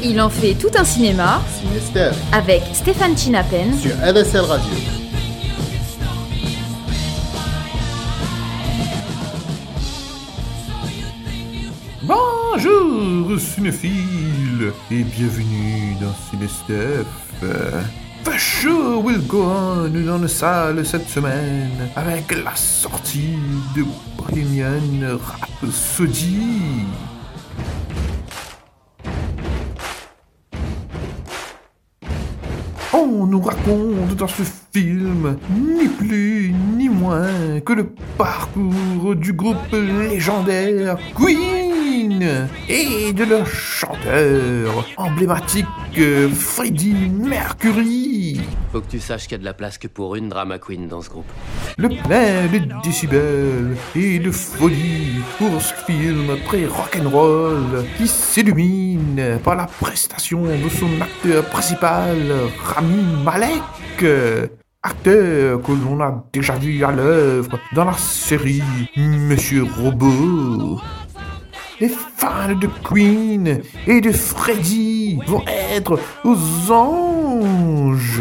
Il en fait tout un cinéma Ciné-Steph avec Stéphane Chinapen sur LSL Radio. Bonjour cinéphiles et bienvenue dans Ciné-Steph. The show will go on dans la salle cette semaine avec la sortie de Bohemian Rhapsody. On nous raconte dans ce film ni plus ni moins que le parcours du groupe légendaire Queen et de leur chanteur emblématique Freddie Mercury. Faut que tu saches qu'il y a de la place que pour une drama queen dans ce groupe. Le plein de décibels et de folie pour ce film très rock'n'roll qui s'illumine par la prestation de son acteur principal, Rami Malek, acteur que l'on a déjà vu à l'œuvre dans la série Monsieur Robot. Les fans de Queen et de Freddie vont être aux anges.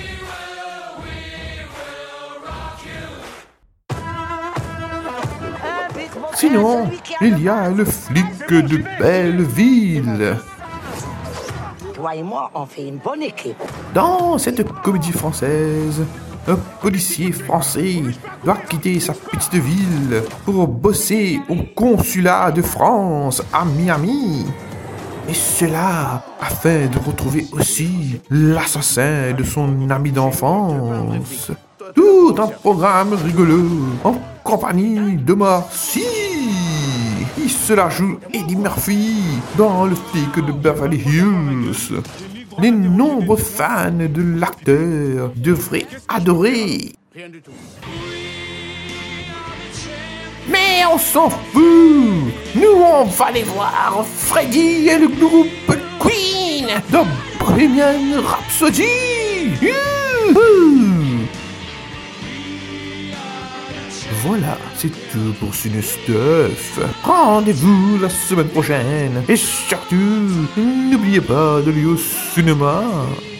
Sinon, il y a le flic de Belleville. Toi et moi, on fait une bonne équipe. Dans cette comédie française, un policier français doit quitter sa petite ville pour bosser au consulat de France à Miami. Et cela afin de retrouver aussi l'assassin de son ami d'enfance. Tout un programme rigolo en compagnie de Marcy. Et cela joue Eddie Murphy dans le flic de Beverly Hills. Les nombreux fans de l'acteur devraient adorer. Mais on s'en fout. Nous, on va aller voir Freddie et le groupe Queen dans Bohemian Rhapsody. Youhou! Voilà, c'est tout pour Ciné-Steph. Rendez-vous la semaine prochaine. Et surtout, n'oubliez pas d'aller au cinéma.